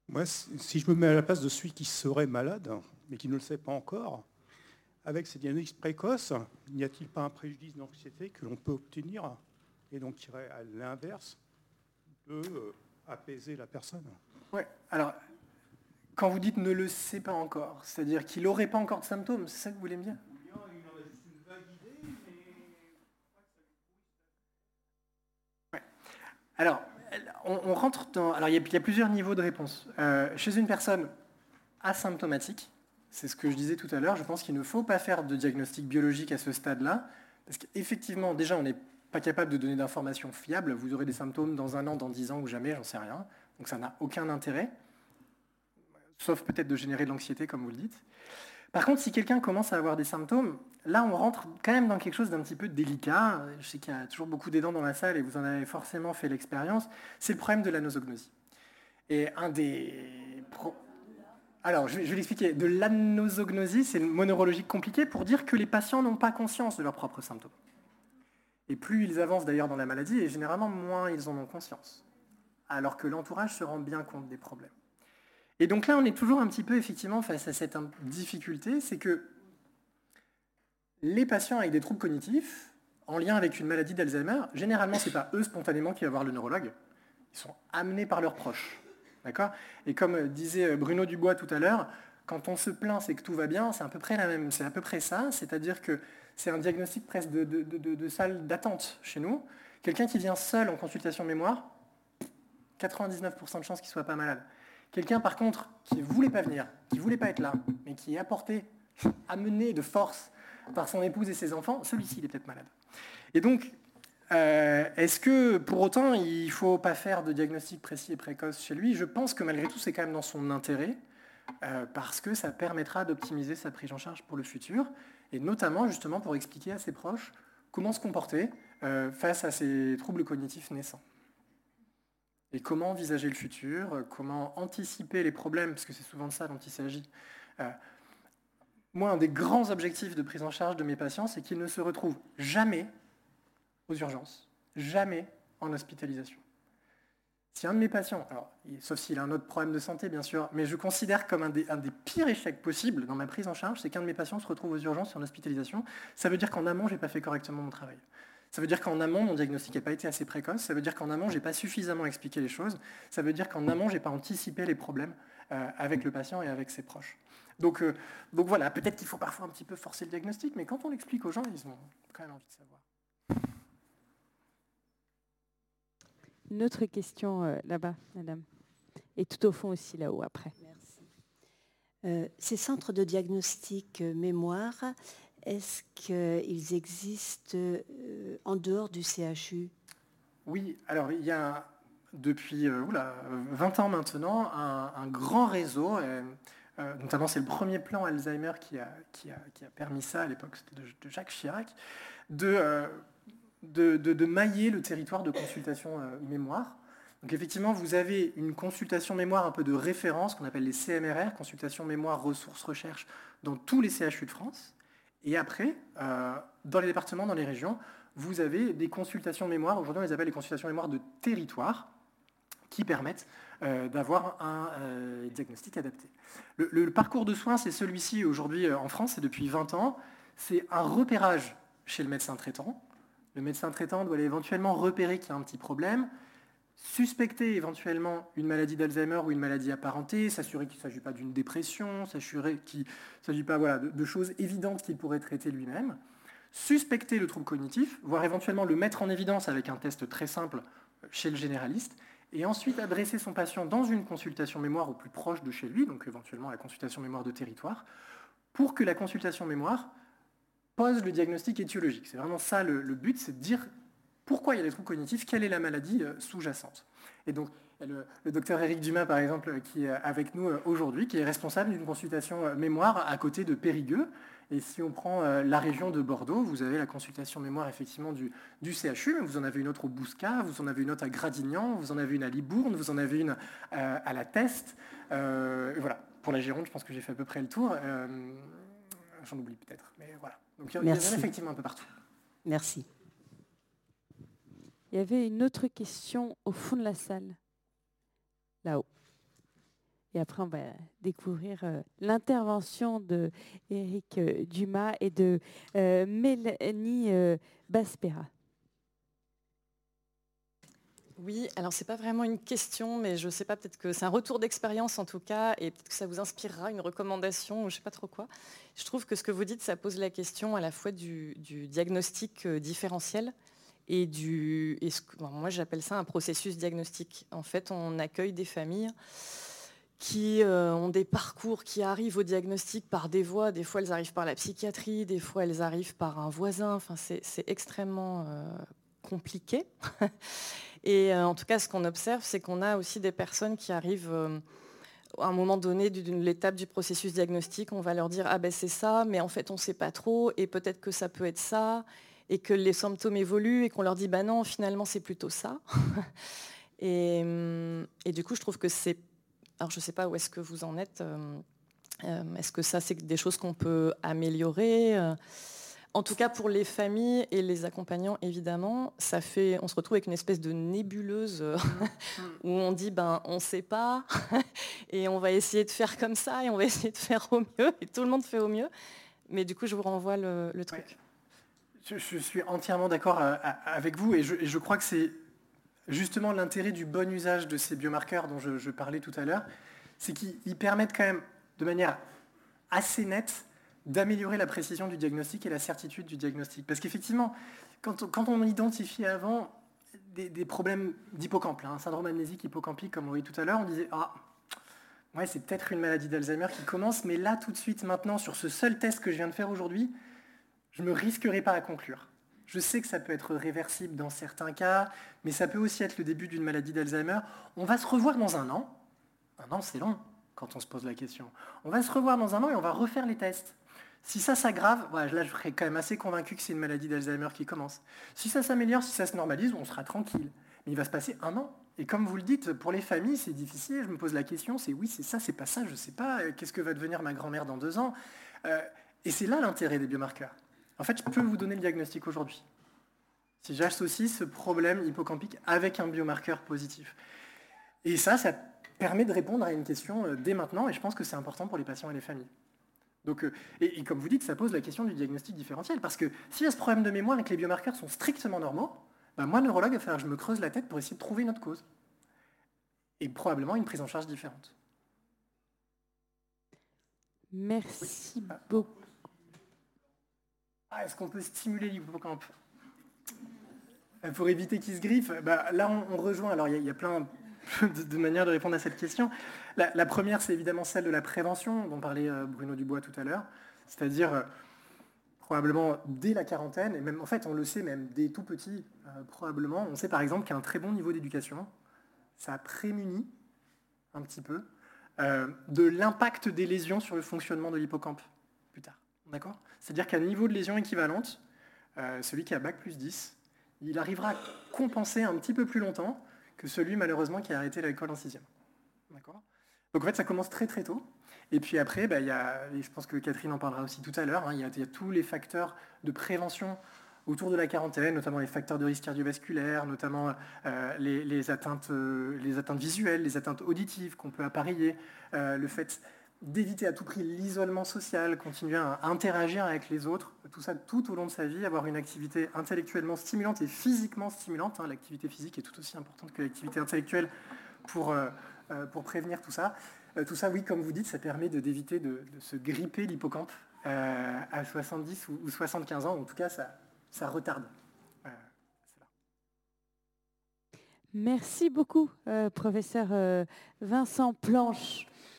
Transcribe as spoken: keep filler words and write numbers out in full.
Moi, si je me mets à la place de celui qui serait malade, mais qui ne le sait pas encore, avec ces diagnostics précoces, n'y a-t-il pas un préjudice d'anxiété que l'on peut obtenir et donc qui irait à l'inverse de euh, apaiser la personne? Ouais, alors, quand vous dites ne le sait pas encore, c'est-à-dire qu'il n'aurait pas encore de symptômes, c'est ça que vous voulez me dire? Ou bien il en a juste une vague idée, mais... Ouais. Alors, on, on rentre dans... Alors, il y, a, il y a plusieurs niveaux de réponse. Euh, chez une personne asymptomatique, c'est ce que je disais tout à l'heure, je pense qu'il ne faut pas faire de diagnostic biologique à ce stade-là, parce qu'effectivement, déjà, on n'est pas capable de donner d'informations fiables. Vous aurez des symptômes dans un an, dans dix ans ou jamais, j'en sais rien. Donc ça n'a aucun intérêt, sauf peut-être de générer de l'anxiété, comme vous le dites. Par contre, si quelqu'un commence à avoir des symptômes, là, on rentre quand même dans quelque chose d'un petit peu délicat. Je sais qu'il y a toujours beaucoup d'aidants dans la salle et vous en avez forcément fait l'expérience. C'est le problème de la nosognosie. Et un des... Pro... Alors, je vais, je vais l'expliquer. De l'anosognosie, c'est une mot neurologique compliqué pour dire que les patients n'ont pas conscience de leurs propres symptômes. Et plus ils avancent d'ailleurs dans la maladie, et généralement, moins ils en ont conscience. Alors que l'entourage se rend bien compte des problèmes. Et donc là, on est toujours un petit peu effectivement face à cette difficulté, c'est que les patients avec des troubles cognitifs, en lien avec une maladie d'Alzheimer, généralement, ce n'est pas eux spontanément qui vont voir le neurologue, ils sont amenés par leurs proches. D'accord ? Et comme disait Bruno Dubois tout à l'heure, quand on se plaint, c'est que tout va bien, c'est à peu près la même, c'est à peu près ça, c'est-à-dire que c'est un diagnostic presque de, de, de, de salle d'attente chez nous. Quelqu'un qui vient seul en consultation mémoire, quatre-vingt-dix-neuf pour cent de chances qu'il ne soit pas malade. Quelqu'un, par contre, qui ne voulait pas venir, qui ne voulait pas être là, mais qui est apporté, amené de force par son épouse et ses enfants, celui-ci, il est peut-être malade. Et donc, euh, est-ce que, pour autant, il ne faut pas faire de diagnostic précis et précoce chez lui? Je pense que malgré tout, c'est quand même dans son intérêt, euh, parce que ça permettra d'optimiser sa prise en charge pour le futur, et notamment, justement, pour expliquer à ses proches comment se comporter euh, face à ces troubles cognitifs naissants. Et comment envisager le futur, comment anticiper les problèmes, parce que c'est souvent de ça dont il s'agit. Euh, moi, un des grands objectifs de prise en charge de mes patients, c'est qu'ils ne se retrouvent jamais aux urgences, jamais en hospitalisation. Si un de mes patients, alors, sauf s'il a un autre problème de santé, bien sûr, mais je considère comme un des, un des pires échecs possibles dans ma prise en charge, c'est qu'un de mes patients se retrouve aux urgences et en hospitalisation. Ça veut dire qu'en amont, je n'ai pas fait correctement mon travail. Ça veut dire qu'en amont, mon diagnostic n'a pas été assez précoce. Ça veut dire qu'en amont, je n'ai pas suffisamment expliqué les choses. Ça veut dire qu'en amont, je n'ai pas anticipé les problèmes euh, avec le patient et avec ses proches. Donc, euh, donc voilà, peut-être qu'il faut parfois un petit peu forcer le diagnostic, mais quand on l'explique aux gens, ils ont quand même envie de savoir. Une autre question euh, là-bas, madame. Et tout au fond aussi, là-haut, après. Merci. Euh, ces centres de diagnostic euh, mémoire, est-ce qu'ils existent euh, en dehors du C H U? Oui, alors il y a depuis euh, oula, vingt ans maintenant un, un grand réseau, euh, euh, notamment c'est le premier plan Alzheimer qui a, qui a, qui a permis ça à l'époque, c'était de, de Jacques Chirac, de, euh, de, de, de mailler le territoire de consultation euh, mémoire. Donc effectivement, vous avez une consultation mémoire un peu de référence qu'on appelle les C M R R, consultation mémoire ressources recherche, dans tous les C H U de France. Et après, euh, dans les départements, dans les régions, vous avez des consultations mémoire, aujourd'hui on les appelle les consultations mémoire de territoire, qui permettent euh, d'avoir un euh, diagnostic adapté. Le, le, le parcours de soins, c'est celui-ci aujourd'hui euh, en France, c'est depuis vingt ans. C'est un repérage chez le médecin traitant. Le médecin traitant doit aller éventuellement repérer qu'il y a un petit problème, suspecter éventuellement une maladie d'Alzheimer ou une maladie apparentée, s'assurer qu'il ne s'agit pas d'une dépression, s'assurer qu'il ne s'agit pas voilà, de, de choses évidentes qu'il pourrait traiter lui-même, suspecter le trouble cognitif, voire éventuellement le mettre en évidence avec un test très simple chez le généraliste, et ensuite adresser son patient dans une consultation mémoire au plus proche de chez lui, donc éventuellement la consultation mémoire de territoire, pour que la consultation mémoire pose le diagnostic étiologique. C'est vraiment ça le, le but, c'est de dire pourquoi il y a des troubles cognitifs, quelle est la maladie euh, sous-jacente. Et donc, le, le docteur Éric Dumas, par exemple, qui est avec nous euh, aujourd'hui, qui est responsable d'une consultation euh, mémoire à côté de Périgueux. Et si on prend euh, la région de Bordeaux, vous avez la consultation mémoire effectivement du, du C H U, mais vous en avez une autre au Bouscat, vous en avez une autre à Gradignan, vous en avez une à Libourne, vous en avez une euh, à La Teste. Euh, et voilà, pour la Gironde, je pense que j'ai fait à peu près le tour. Euh, j'en oublie peut-être, mais voilà. Donc il y en a effectivement un peu partout. Merci. Il y avait une autre question au fond de la salle, là-haut. Et après, on va découvrir euh, l'intervention de Éric euh, Dumas et de euh, Mélanie euh, Baspera. Oui, alors c'est pas vraiment une question, mais je sais pas, peut-être que c'est un retour d'expérience en tout cas, et peut-être que ça vous inspirera une recommandation, ou je sais pas trop quoi. Je trouve que ce que vous dites, ça pose la question à la fois du, du diagnostic euh, différentiel et du... Et ce, bon, moi j'appelle ça un processus diagnostique. En fait, on accueille des familles qui euh, ont des parcours qui arrivent au diagnostic par des voies. Des fois, elles arrivent par la psychiatrie, des fois, elles arrivent par un voisin. Enfin, c'est, c'est extrêmement euh, compliqué. Et euh, en tout cas, ce qu'on observe, c'est qu'on a aussi des personnes qui arrivent euh, à un moment donné d'une l'étape du processus diagnostique. On va leur dire « Ah ben c'est ça, mais en fait, on ne sait pas trop, et peut-être que ça peut être ça », et que les symptômes évoluent, et qu'on leur dit « Bah non, finalement, c'est plutôt ça ». Et, et du coup, je trouve que c'est... Alors, je ne sais pas où est-ce que vous en êtes. Euh, euh, est-ce que ça, c'est des choses qu'on peut améliorer euh, En tout cas, pour les familles et les accompagnants, évidemment, ça fait, on se retrouve avec une espèce de nébuleuse euh, où on dit, ben, on ne sait pas, et on va essayer de faire comme ça, et on va essayer de faire au mieux, et tout le monde fait au mieux. Mais du coup, je vous renvoie le, le truc. Ouais. Je, je suis entièrement d'accord euh, avec vous, et je, et je crois que c'est justement l'intérêt du bon usage de ces biomarqueurs dont je, je parlais tout à l'heure, c'est qu'ils permettent quand même, de manière assez nette, d'améliorer la précision du diagnostic et la certitude du diagnostic. Parce qu'effectivement, quand, quand on identifiait avant des, des problèmes d'hippocampe, un syndrome amnésique hippocampique, comme on voyait tout à l'heure, on disait « Ah, ouais, c'est peut-être une maladie d'Alzheimer qui commence, mais là, tout de suite, maintenant, sur ce seul test que je viens de faire aujourd'hui, je ne me risquerai pas à conclure. Je sais que ça peut être réversible dans certains cas, mais ça peut aussi être le début d'une maladie d'Alzheimer. On va se revoir dans un an. Un an, c'est long quand on se pose la question. On va se revoir dans un an et on va refaire les tests. Si ça s'aggrave, ouais, là je serais quand même assez convaincu que c'est une maladie d'Alzheimer qui commence. Si ça s'améliore, si ça se normalise, on sera tranquille. Mais il va se passer un an. Et comme vous le dites, pour les familles, c'est difficile. Je me pose la question, c'est oui, c'est ça, c'est pas ça, je ne sais pas. Qu'est-ce que va devenir ma grand-mère dans deux ans euh, Et c'est là l'intérêt des biomarqueurs. En fait, je peux vous donner le diagnostic aujourd'hui. Si j'associe ce problème hippocampique avec un biomarqueur positif. Et ça, ça permet de répondre à une question euh, dès maintenant, et je pense que c'est important pour les patients et les familles. Donc, euh, et, et comme vous dites, ça pose la question du diagnostic différentiel, parce que s'il y a ce problème de mémoire et que les biomarqueurs sont strictement normaux, ben moi, neurologue, il va falloir que je me creuse la tête pour essayer de trouver une autre cause. Et probablement une prise en charge différente. Merci oui. beaucoup. Ah, est-ce qu'on peut stimuler l'hippocampe pour éviter qu'il se griffe? Bah, là, on, on rejoint. Alors, il y, y a plein de, de manières de répondre à cette question. La, la première, c'est évidemment celle de la prévention, dont parlait euh, Bruno Dubois tout à l'heure. C'est-à-dire, euh, probablement dès la quarantaine, et même, en fait, on le sait même dès tout petit, euh, probablement, on sait par exemple qu'un très bon niveau d'éducation, ça prémunit un petit peu euh, de l'impact des lésions sur le fonctionnement de l'hippocampe plus tard. D'accord ? C'est-à-dire qu'à un niveau de lésion équivalente, euh, celui qui a bac plus dix, il arrivera à compenser un petit peu plus longtemps que celui, malheureusement, qui a arrêté l'école en sixième. D'accord ? Donc, en fait, ça commence très, très tôt. Et puis après, bah, y a, et je pense que Catherine en parlera aussi tout à l'heure, hein, il y a, y a tous les facteurs de prévention autour de la quarantaine, notamment les facteurs de risque cardiovasculaire, notamment euh, les, les, atteintes, euh, les atteintes visuelles, les atteintes auditives qu'on peut appareiller, euh, le fait d'éviter à tout prix l'isolement social, continuer à interagir avec les autres, tout ça tout au long de sa vie, avoir une activité intellectuellement stimulante et physiquement stimulante. Hein, l'activité physique est tout aussi importante que l'activité intellectuelle pour, euh, pour prévenir tout ça. Euh, tout ça, oui, comme vous dites, ça permet de, d'éviter de, de se gripper l'hippocampe euh, à soixante-dix ou, ou soixante-quinze ans. En tout cas, ça, ça retarde. Euh, c'est là. Merci beaucoup, euh, professeur euh, Vincent Planche.